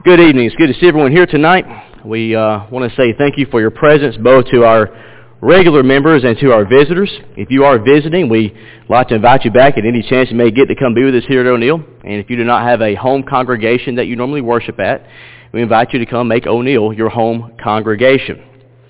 Good evening. It's good to see everyone here tonight. We want to say thank you for your presence, both to our regular members and to our visitors. If you are visiting, we'd like to invite you back at any chance you may get to come be with us here at O'Neill. And if you do not have a home congregation that you normally worship at, we invite you to come make O'Neill your home congregation.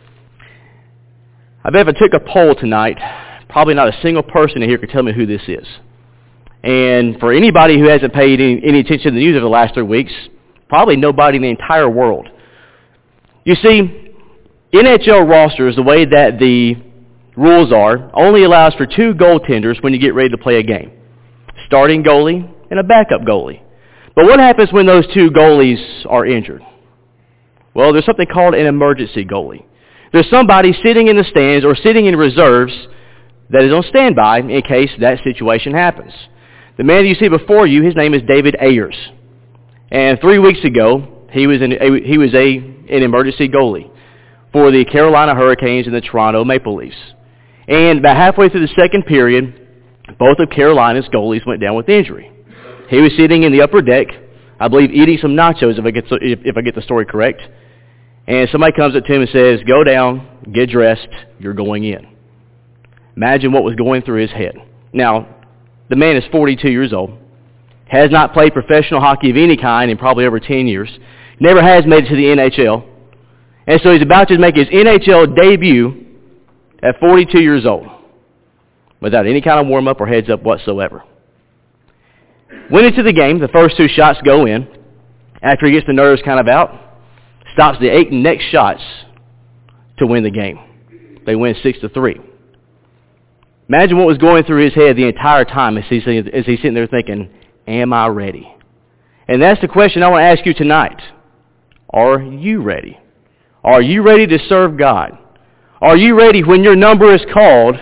I bet if I took a poll tonight, probably not a single person in here could tell me who this is. And for anybody who hasn't paid any attention to the news over the last 3 weeks, probably nobody in the entire world. You see, NHL rosters, the way that the rules are, only allows for 2 goaltenders when you get ready to play a game. Starting goalie and a backup goalie. But what happens when those 2 goalies are injured? Well, there's something called an emergency goalie. There's somebody sitting in the stands or sitting in reserves that is on standby in case that situation happens. The man that you see before you, his name is David Ayers. And 3 weeks ago, he was an emergency goalie for the Carolina Hurricanes and the Toronto Maple Leafs. And about halfway through the second period, both of Carolina's goalies went down with injury. He was sitting in the upper deck, I believe eating some nachos if I get the story correct. And somebody comes up to him and says, "Go down, get dressed, you're going in." Imagine what was going through his head. Now, the man is 42 years old. Has not played professional hockey of any kind in probably over 10 years. Never has made it to the NHL. And so he's about to make his NHL debut at 42 years old without any kind of warm-up or heads-up whatsoever. Went into the game. The first 2 shots go in. After he gets the nerves kind of out, stops the 8 next shots to win the game. They win 6-3. Imagine what was going through his head the entire time as he's sitting there thinking, am I ready? And that's the question I want to ask you tonight. Are you ready? Are you ready to serve God? Are you ready when your number is called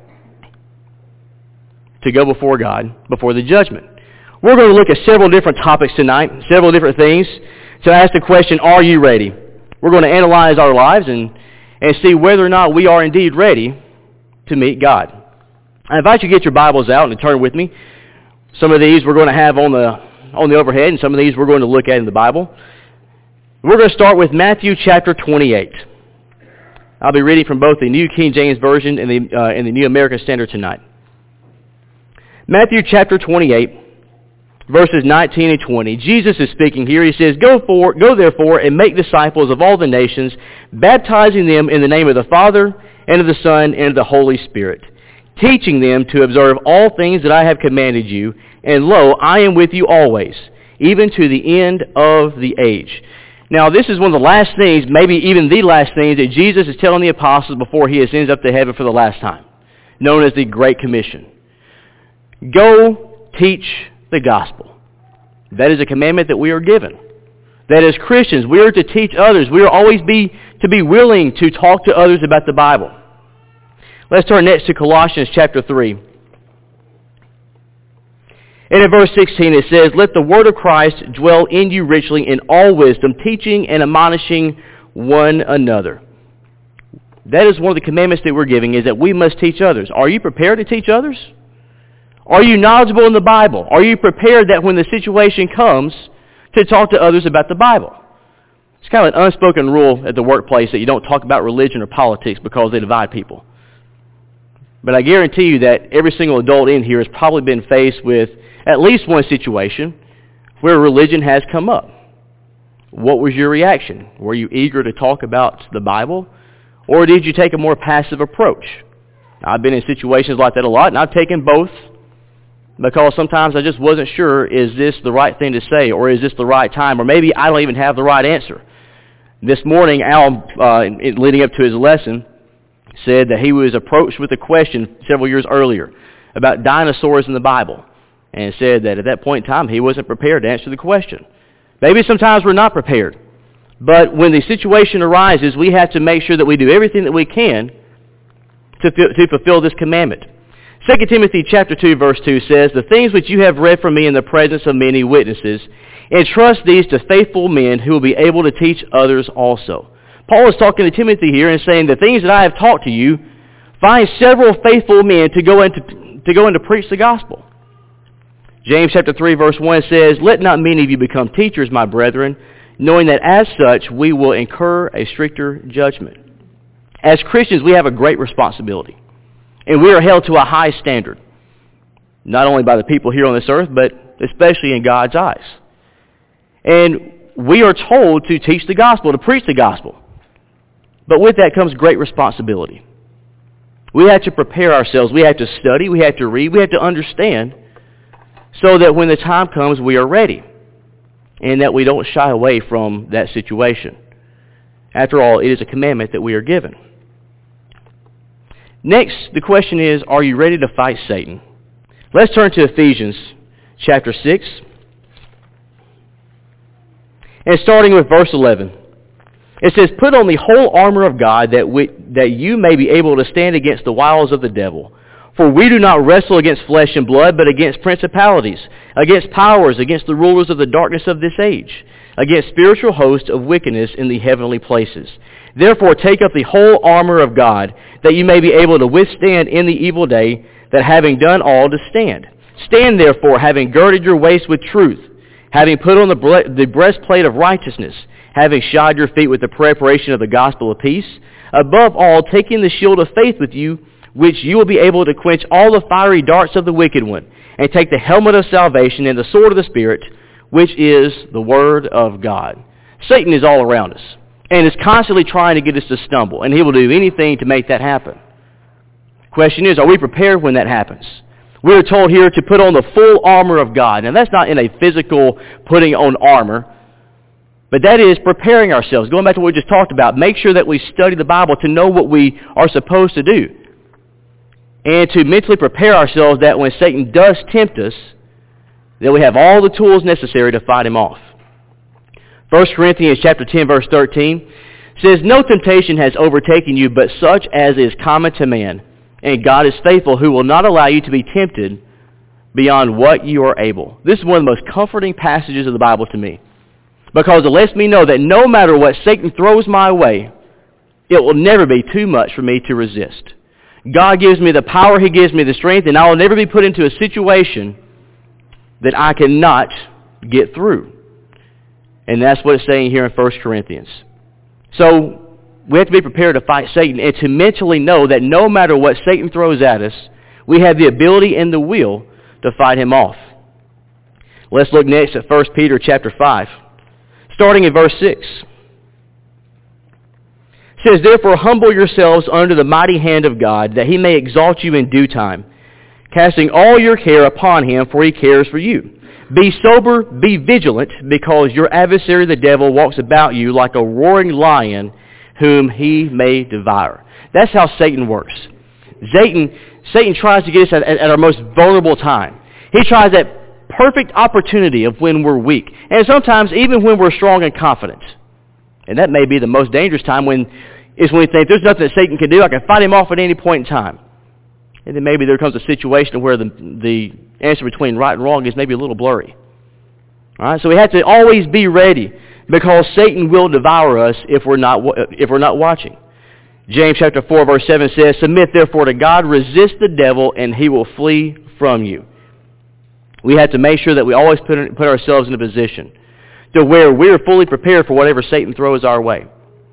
to go before God, before the judgment? We're going to look at several different topics tonight, several different things, to ask the question, are you ready? We're going to analyze our lives and see whether or not we are indeed ready to meet God. I invite you to get your Bibles out and turn with me. Some of these we're going to have on the overhead, and some of these we're going to look at in the Bible. We're going to start with Matthew chapter 28. I'll be reading from both the New King James Version and the New American Standard tonight. Matthew chapter 28, verses 19 and 20. Jesus is speaking here. He says, Go therefore and make disciples of all the nations, baptizing them in the name of the Father, and of the Son, and of the Holy Spirit, teaching them to observe all things that I have commanded you, and lo, I am with you always, even to the end of the age. Now, this is one of the last things, maybe even the last things, that Jesus is telling the apostles before he ascends up to heaven for the last time, known as the Great Commission. Go teach the gospel. That is a commandment that we are given. That as Christians, we are to teach others. We are always to be willing to talk to others about the Bible. Let's turn next to Colossians chapter 3. And in verse 16 it says, Let the word of Christ dwell in you richly in all wisdom, teaching and admonishing one another. That is one of the commandments that we're giving, is that we must teach others. Are you prepared to teach others? Are you knowledgeable in the Bible? Are you prepared that when the situation comes to talk to others about the Bible? It's kind of an unspoken rule at the workplace that you don't talk about religion or politics because they divide people. But I guarantee you that every single adult in here has probably been faced with at least one situation where religion has come up. What was your reaction? Were you eager to talk about the Bible? Or did you take a more passive approach? I've been in situations like that a lot, and I've taken both because sometimes I just wasn't sure, is this the right thing to say, or is this the right time, or maybe I don't even have the right answer. This morning, Al, leading up to his lesson, said that he was approached with a question several years earlier about dinosaurs in the Bible, and said that at that point in time he wasn't prepared to answer the question. Maybe sometimes we're not prepared, but when the situation arises, we have to make sure that we do everything that we can to fulfill this commandment. 2 Timothy chapter 2 verse 2 says, The things which you have read from me in the presence of many witnesses, entrust these to faithful men who will be able to teach others also. Paul is talking to Timothy here and saying, the things that I have taught to you, find several faithful men to go in to preach the gospel. James chapter 3 verse 1 says, Let not many of you become teachers, my brethren, knowing that as such we will incur a stricter judgment. As Christians, we have a great responsibility, and we are held to a high standard, not only by the people here on this earth, but especially in God's eyes. And we are told to teach the gospel, to preach the gospel. But with that comes great responsibility. We have to prepare ourselves. We have to study. We have to read. We have to understand so that when the time comes, we are ready and that we don't shy away from that situation. After all, it is a commandment that we are given. Next, the question is, are you ready to fight Satan? Let's turn to Ephesians chapter 6. And starting with verse 11. It says, "Put on the whole armor of God that you may be able to stand against the wiles of the devil. For we do not wrestle against flesh and blood, but against principalities, against powers, against the rulers of the darkness of this age, against spiritual hosts of wickedness in the heavenly places. Therefore take up the whole armor of God, that you may be able to withstand in the evil day, that having done all to stand. Stand therefore, having girded your waist with truth, having put on the breastplate of righteousness, having shod your feet with the preparation of the gospel of peace, above all taking the shield of faith with you, which you will be able to quench all the fiery darts of the wicked one, and take the helmet of salvation and the sword of the Spirit, which is the Word of God." Satan is all around us, and is constantly trying to get us to stumble, and he will do anything to make that happen. The question is, are we prepared when that happens? We are told here to put on the full armor of God. And that's not in a physical putting on armor, but that is preparing ourselves. Going back to what we just talked about, make sure that we study the Bible to know what we are supposed to do. And to mentally prepare ourselves that when Satan does tempt us, that we have all the tools necessary to fight him off. 1 Corinthians chapter 10, verse 13 says, "No temptation has overtaken you, but such as is common to man. And God is faithful, who will not allow you to be tempted beyond what you are able." This is one of the most comforting passages of the Bible to me, because it lets me know that no matter what Satan throws my way, it will never be too much for me to resist. God gives me the power, He gives me the strength, and I will never be put into a situation that I cannot get through. And that's what it's saying here in 1 Corinthians. So we have to be prepared to fight Satan and to mentally know that no matter what Satan throws at us, we have the ability and the will to fight him off. Let's look next at 1 Peter chapter 5, starting in verse 6. It says, "Therefore humble yourselves under the mighty hand of God, that He may exalt you in due time, casting all your care upon Him, for He cares for you. Be sober, be vigilant, because your adversary the devil walks about you like a roaring lion, whom he may devour." That's how Satan works. Satan tries to get us at our most vulnerable time. He tries that perfect opportunity of when we're weak, and sometimes even when we're strong and confident. And that may be the most dangerous time, when we think there's nothing that Satan can do. I can fight him off at any point in time. And then maybe there comes a situation where the answer between right and wrong is maybe a little blurry. All right, so we have to always be ready, because Satan will devour us if we're not watching. James chapter 4, verse 7 says, "Submit therefore to God, resist the devil, and he will flee from you." We have to make sure that we always put ourselves in a position to where we're fully prepared for whatever Satan throws our way.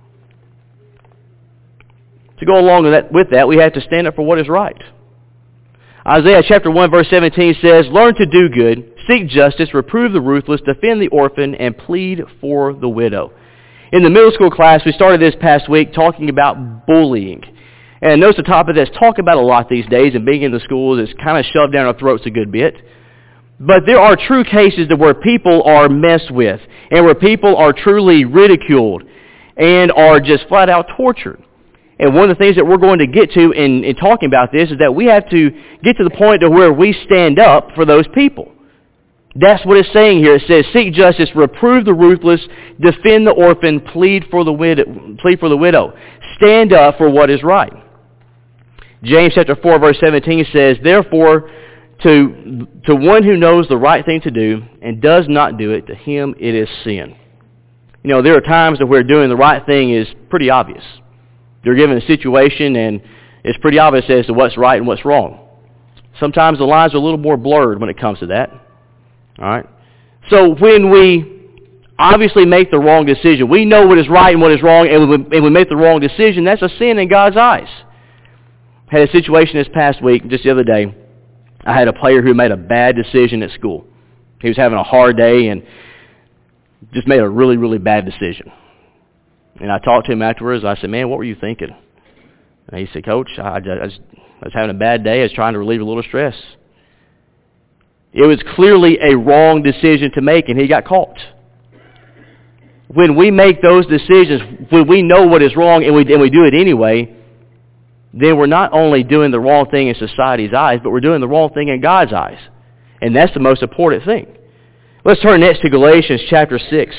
To go along with that, we have to stand up for what is right. Isaiah chapter 1, verse 17 says, "Learn to do good, seek justice, reprove the ruthless, defend the orphan, and plead for the widow." In the middle school class, we started this past week talking about bullying. And notice the topic that's talked about a lot these days, and being in the schools is kind of shoved down our throats a good bit. But there are true cases where people are messed with, and where people are truly ridiculed, and are just flat out tortured. And one of the things that we're going to get to in talking about this is that we have to get to the point to where we stand up for those people. That's what it's saying here. It says, "Seek justice, reprove the ruthless, defend the orphan, plead for the widow." Stand up for what is right. James chapter 4, verse 17 says, "Therefore, to one who knows the right thing to do and does not do it, to him it is sin." You know, there are times where doing the right thing is pretty obvious. You're given a situation, and it's pretty obvious as to what's right and what's wrong. Sometimes the lines are a little more blurred when it comes to that. All right? So when we obviously make the wrong decision. We know what is right and what is wrong, and we make the wrong decision. That's a sin in God's eyes. I had a situation this past week, just the other day. I had a player who made a bad decision at school. He was having a hard day and just made a really, really bad decision. And I talked to him afterwards. I said, man, what were you thinking? And he said, Coach, I was having a bad day. I was trying to relieve a little stress. It was clearly a wrong decision to make, and he got caught. When we make those decisions, when we know what is wrong and we do it anyway, then we're not only doing the wrong thing in society's eyes, but we're doing the wrong thing in God's eyes. And that's the most important thing. Let's turn next to Galatians chapter 6.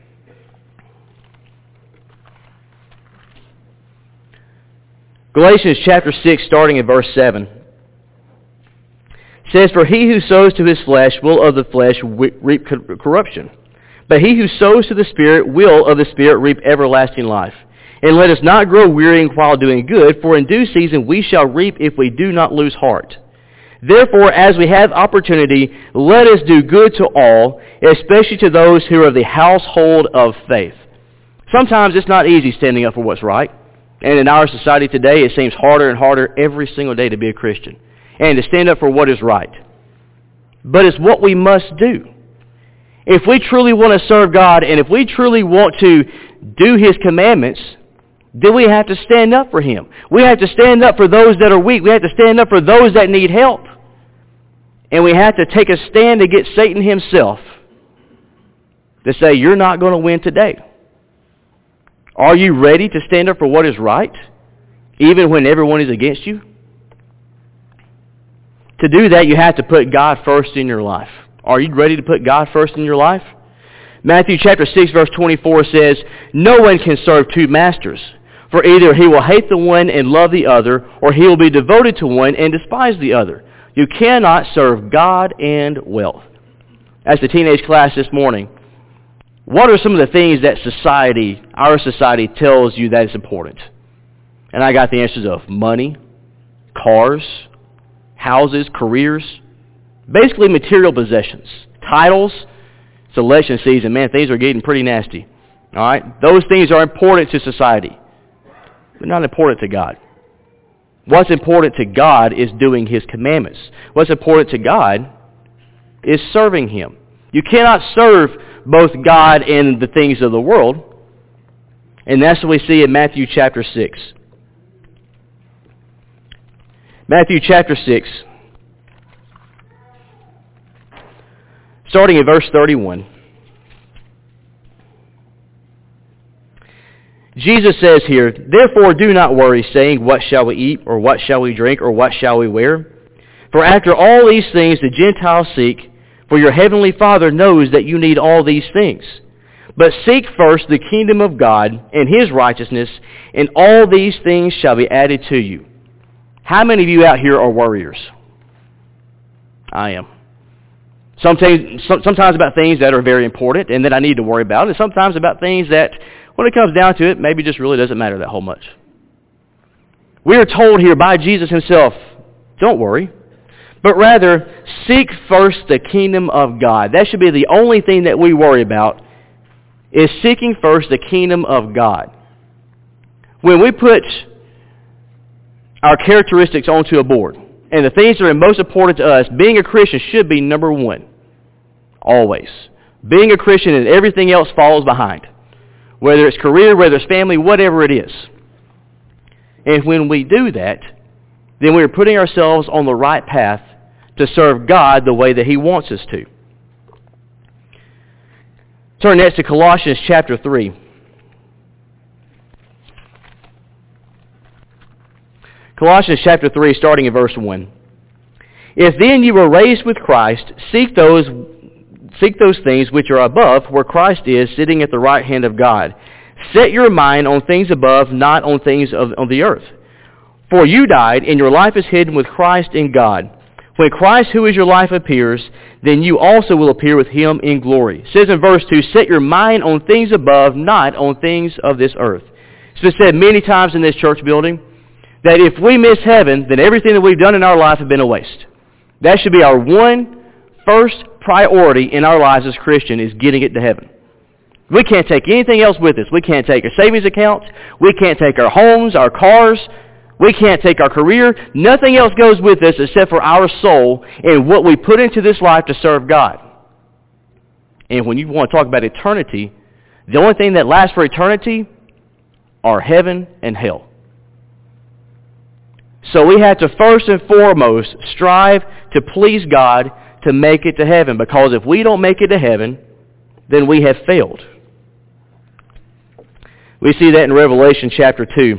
Galatians chapter 6, starting in verse 7. Says, For he who sows to his flesh will of the flesh reap corruption. But he who sows to the Spirit will of the Spirit reap everlasting life. And let us not grow weary while doing good, for in due season we shall reap if we do not lose heart. Therefore, as we have opportunity, let us do good to all, especially to those who are of the household of faith. Sometimes it's not easy standing up for what's right. And in our society today, it seems harder and harder every single day to be a Christian and to stand up for what is right. But it's what we must do. If we truly want to serve God and if we truly want to do His commandments, then we have to stand up for Him. We have to stand up for those that are weak. We have to stand up for those that need help. And we have to take a stand against Satan himself to say, you're not going to win today. Are you ready to stand up for what is right, even when everyone is against you? To do that, you have to put God first in your life. Are you ready to put God first in your life? Matthew chapter 6, verse 24 says, No one can serve two masters, for either he will hate the one and love the other, or he will be devoted to one and despise the other. You cannot serve God and wealth. As the teenage class this morning, what are some of the things that our society tells you that is important? And I got the answers of money, cars, houses, careers, basically material possessions, titles. It's election season, man, things are getting pretty nasty. All right? Those things are important to society. They're not important to God. What's important to God is doing His commandments. What's important to God is serving Him. You cannot serve both God and the things of the world. And that's what we see in Matthew chapter 6. Matthew chapter 6, starting in verse 31. Jesus says here, Therefore do not worry, saying, What shall we eat, or what shall we drink, or what shall we wear? For after all these things the Gentiles seek, for your heavenly Father knows that you need all these things. But seek first the kingdom of God and His righteousness, and all these things shall be added to you. How many of you out here are worriers? I am. Sometimes about things that are very important and that I need to worry about, and sometimes about things that, when it comes down to it, maybe just really doesn't matter that whole much. We are told here by Jesus Himself, don't worry, but rather seek first the kingdom of God. That should be the only thing that we worry about, is seeking first the kingdom of God. When we put our characteristics onto a board, and the things that are most important to us, being a Christian should be number one. Always. Being a Christian and everything else follows behind. Whether it's career, whether it's family, whatever it is. And when we do that, then we're putting ourselves on the right path to serve God the way that He wants us to. Turn next to Colossians chapter 3. Colossians chapter 3, starting in verse 1. If then you were raised with Christ, seek those things which are above, where Christ is, sitting at the right hand of God. Set your mind on things above, not on things on the earth. For you died, and your life is hidden with Christ in God. When Christ, who is your life, appears, then you also will appear with Him in glory. It says in verse 2, set your mind on things above, not on things of this earth. It's been said many times in this church building that if we miss heaven, then everything that we've done in our life has been a waste. That should be our first priority in our lives as Christian, is getting it to heaven. We can't take anything else with us. We can't take our savings accounts. We can't take our homes, our cars. We can't take our career. Nothing else goes with us except for our soul and what we put into this life to serve God. And when you want to talk about eternity, the only thing that lasts for eternity are heaven and hell. So we have to first and foremost strive to please God to make it to heaven, because if we don't make it to heaven, then we have failed. We see that in Revelation chapter 2.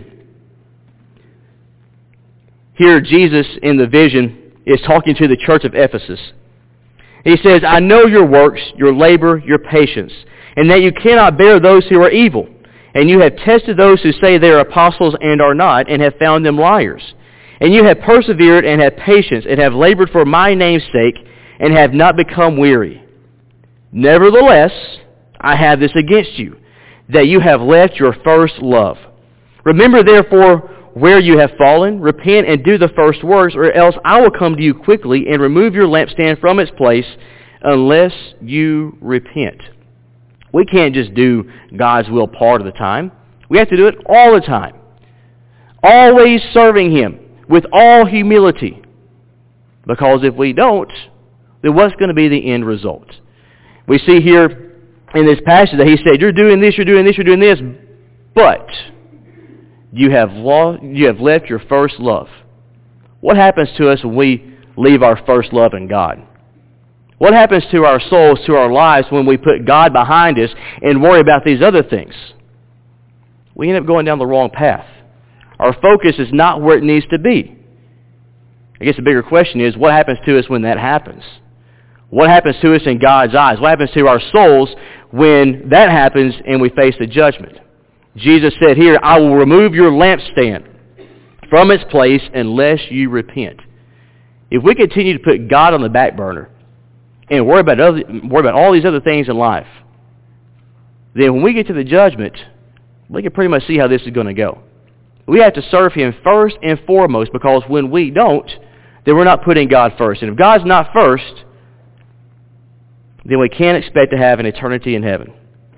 Here Jesus in the vision is talking to the church of Ephesus. He says, I know your works, your labor, your patience, and that you cannot bear those who are evil. And you have tested those who say they are apostles and are not, and have found them liars. And you have persevered and have patience, and have labored for my name's sake, and have not become weary. Nevertheless, I have this against you, that you have left your first love. Remember therefore where you have fallen, repent and do the first works, or else I will come to you quickly and remove your lampstand from its place, unless you repent. We can't just do God's will part of the time. We have to do it all the time. Always serving Him with all humility. Because if we don't, then what's going to be the end result? We see here in this passage that he said, you're doing this, you're doing this, you're doing this, but you have left your first love. What happens to us when we leave our first love in God? What happens to our souls, to our lives, when we put God behind us and worry about these other things? We end up going down the wrong path. Our focus is not where it needs to be. I guess the bigger question is, what happens to us when that happens? What happens to us in God's eyes? What happens to our souls when that happens and we face the judgment? Jesus said here, I will remove your lampstand from its place unless you repent. If we continue to put God on the back burner and worry about all these other things in life, then when we get to the judgment, we can pretty much see how this is going to go. We have to serve Him first and foremost, because when we don't, then we're not putting God first. And if God's not first, then we can't expect to have an eternity in heaven.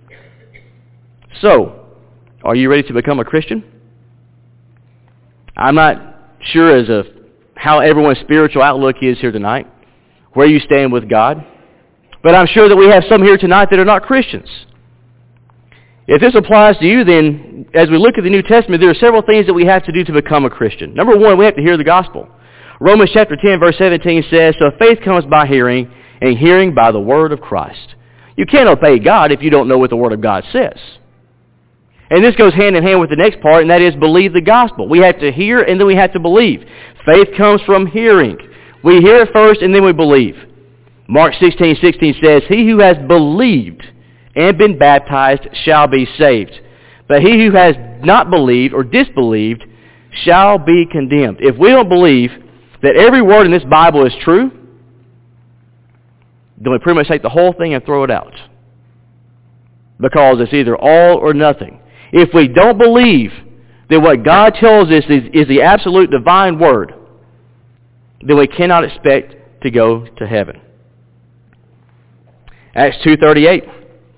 So, are you ready to become a Christian? I'm not sure as of how everyone's spiritual outlook is here tonight, where you stand with God, but I'm sure that we have some here tonight that are not Christians. If this applies to you, then as we look at the New Testament, there are several things that we have to do to become a Christian. Number one, we have to hear the gospel. Romans chapter 10, verse 17 says, so faith comes by hearing, and hearing by the word of Christ. You can't obey God if you don't know what the word of God says. And this goes hand in hand with the next part, and that is believe the gospel. We have to hear, and then we have to believe. Faith comes from hearing. We hear it first, and then we believe. Mark 16:16 says, he who has believed and been baptized shall be saved. But he who has not believed or disbelieved shall be condemned. If we don't believe that every word in this Bible is true, then we pretty much take the whole thing and throw it out. Because it's either all or nothing. If we don't believe that what God tells us is the absolute divine word, then we cannot expect to go to heaven. Acts 2:38.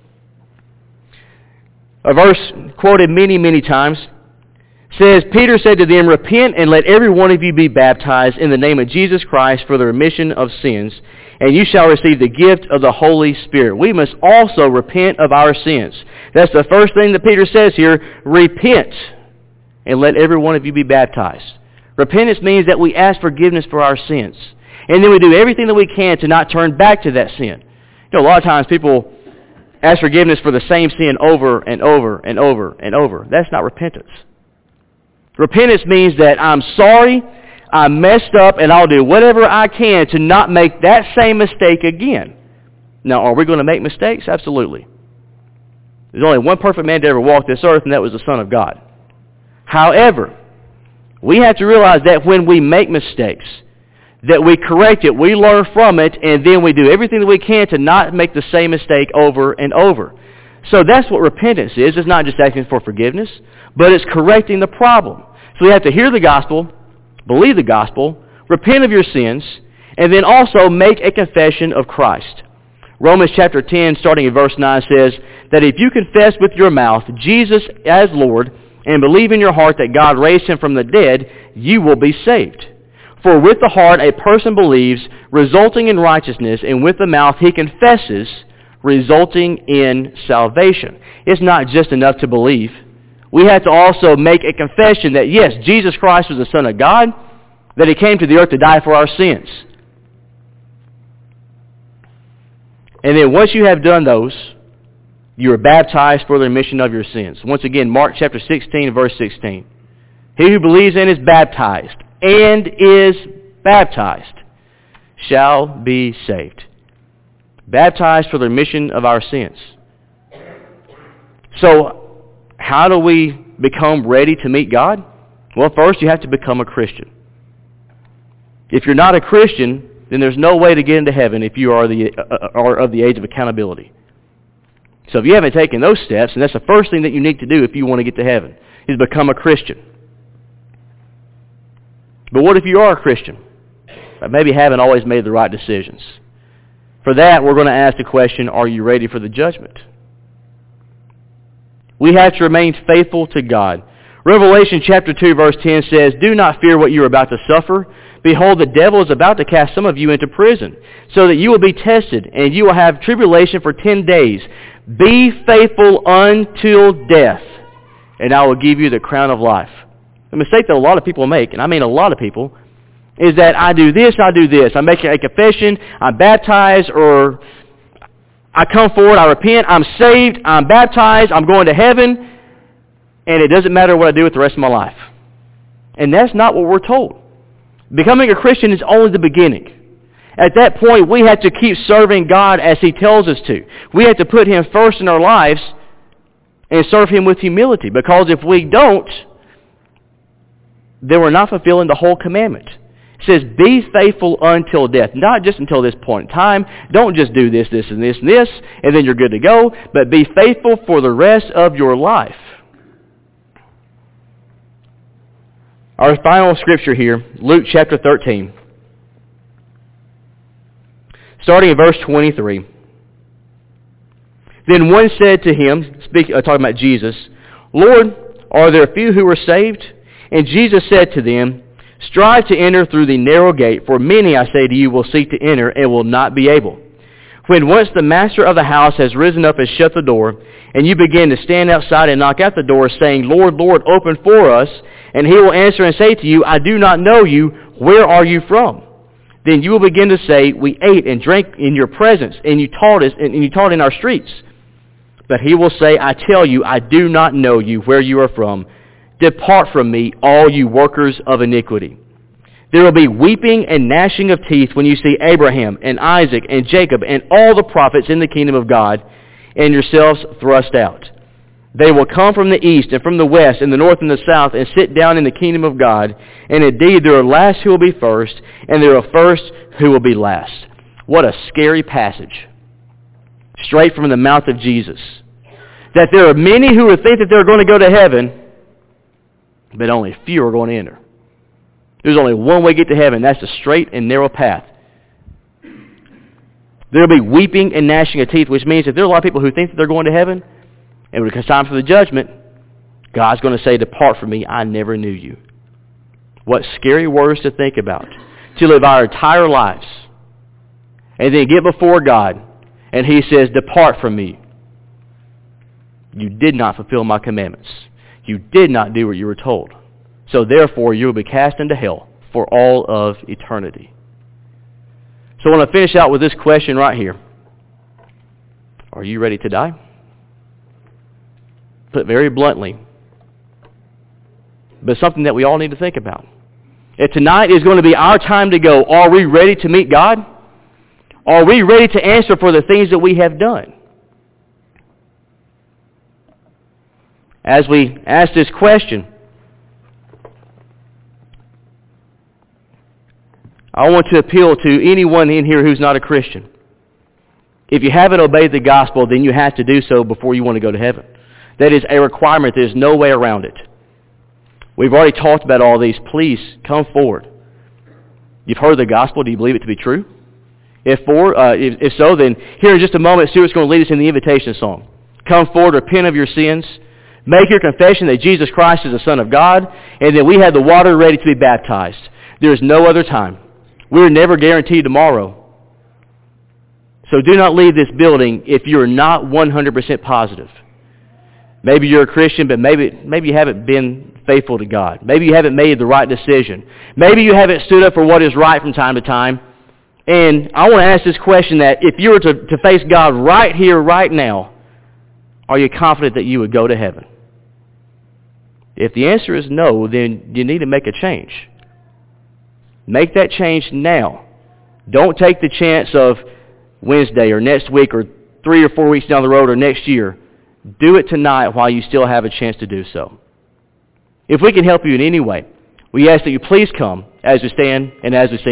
A verse quoted many, many times says, Peter said to them, repent and let every one of you be baptized in the name of Jesus Christ for the remission of sins, and you shall receive the gift of the Holy Spirit. We must also repent of our sins. That's the first thing that Peter says here. Repent and let every one of you be baptized. Repentance means that we ask forgiveness for our sins. And then we do everything that we can to not turn back to that sin. You know, a lot of times people ask forgiveness for the same sin over and over and over and over. That's not repentance. Repentance means that I'm sorry, I messed up, and I'll do whatever I can to not make that same mistake again. Now, are we going to make mistakes? Absolutely. There's only one perfect man to ever walk this earth, and that was the Son of God. However, we have to realize that when we make mistakes, that we correct it, we learn from it, and then we do everything that we can to not make the same mistake over and over. So that's what repentance is. It's not just asking for forgiveness, but it's correcting the problem. So we have to hear the gospel, believe the gospel, repent of your sins, and then also make a confession of Christ. Romans chapter 10, starting at verse 9, says, that if you confess with your mouth Jesus as Lord and believe in your heart that God raised him from the dead, you will be saved. For with the heart a person believes, resulting in righteousness, and with the mouth he confesses, resulting in salvation. It's not just enough to believe. We have to also make a confession that, yes, Jesus Christ was the Son of God, that he came to the earth to die for our sins. And then once you have done those, you are baptized for the remission of your sins. Once again, Mark chapter 16, verse 16. He who believes and is baptized shall be saved. Baptized for the remission of our sins. So, how do we become ready to meet God? Well, first you have to become a Christian. If you're not a Christian, then there's no way to get into heaven if you are of the age of accountability. So if you haven't taken those steps, and that's the first thing that you need to do if you want to get to heaven, is become a Christian. But what if you are a Christian, but maybe haven't always made the right decisions? For that, we're going to ask the question, are you ready for the judgment? We have to remain faithful to God. Revelation chapter 2, verse 10 says, "Do not fear what you are about to suffer. Behold, the devil is about to cast some of you into prison, so that you will be tested, and you will have tribulation for 10 days. Be faithful until death, and I will give you the crown of life." The mistake that a lot of people make, and I mean a lot of people, is that I do this. I make a confession, I'm baptized, or I come forward, I repent, I'm saved, I'm baptized, I'm going to heaven, and it doesn't matter what I do with the rest of my life. And that's not what we're told. Becoming a Christian is only the beginning. At that point, we have to keep serving God as he tells us to. We have to put him first in our lives and serve him with humility, because if we don't, then we're not fulfilling the whole commandment. It says, be faithful until death. Not just until this point in time. Don't just do this, this, and this, and this, and then you're good to go. But be faithful for the rest of your life. Our final scripture here, Luke chapter 13. Starting in verse 23. Then one said to him, talking about Jesus, "Lord, are there few who are saved?" And Jesus said to them, "Strive to enter through the narrow gate, for many, I say to you, will seek to enter and will not be able. When once the master of the house has risen up and shut the door, and you begin to stand outside and knock at the door, saying, 'Lord, Lord, open for us,' and he will answer and say to you, 'I do not know you. Where are you from?' Then you will begin to say, 'We ate and drank in your presence, and you taught us, and you taught in our streets.' But he will say, 'I tell you, I do not know you, where you are from. Depart from me, all you workers of iniquity.' There will be weeping and gnashing of teeth when you see Abraham and Isaac and Jacob and all the prophets in the kingdom of God, and yourselves thrust out. They will come from the east and from the west and the north and the south and sit down in the kingdom of God. And indeed there are last who will be first, and there are first who will be last." What a scary passage. Straight from the mouth of Jesus. That there are many who will think that they're going to go to heaven, but only few are going to enter. There's only one way to get to heaven. That's the straight and narrow path. There will be weeping and gnashing of teeth, which means that there are a lot of people who think that they're going to heaven, and when it comes time for the judgment, God's going to say, "Depart from me, I never knew you." What scary words to think about. To live our entire lives, and then get before God, and he says, "Depart from me. You did not fulfill my commandments. You did not do what you were told. So therefore, you will be cast into hell for all of eternity." So I want to finish out with this question right here. Are you ready to die? Put very bluntly, but something that we all need to think about. And tonight is going to be our time to go. Are we ready to meet God? Are we ready to answer for the things that we have done? As we ask this question, I want to appeal to anyone in here who's not a Christian. If you haven't obeyed the gospel, then you have to do so before you want to go to heaven. That is a requirement. There's no way around it. We've already talked about all these. Please come forward. You've heard the gospel. Do you believe it to be true? If so, then here in just a moment, Stuart's going to lead us in the invitation song. come forward, repent of your sins, make your confession that Jesus Christ is the Son of God, and then we have the water ready to be baptized. There is no other time. We're never guaranteed tomorrow. So do not leave this building if you're not 100% positive. Maybe you're a Christian, but maybe you haven't been faithful to God. Maybe you haven't made the right decision. Maybe you haven't stood up for what is right from time to time. And I want to ask this question, that if you were to face God right here, right now, are you confident that you would go to heaven? If the answer is no, then you need to make a change. Make that change now. Don't take the chance of Wednesday or next week or 3 or 4 weeks down the road or next year. Do it tonight while you still have a chance to do so. If we can help you in any way, we ask that you please come as we stand and as we sing.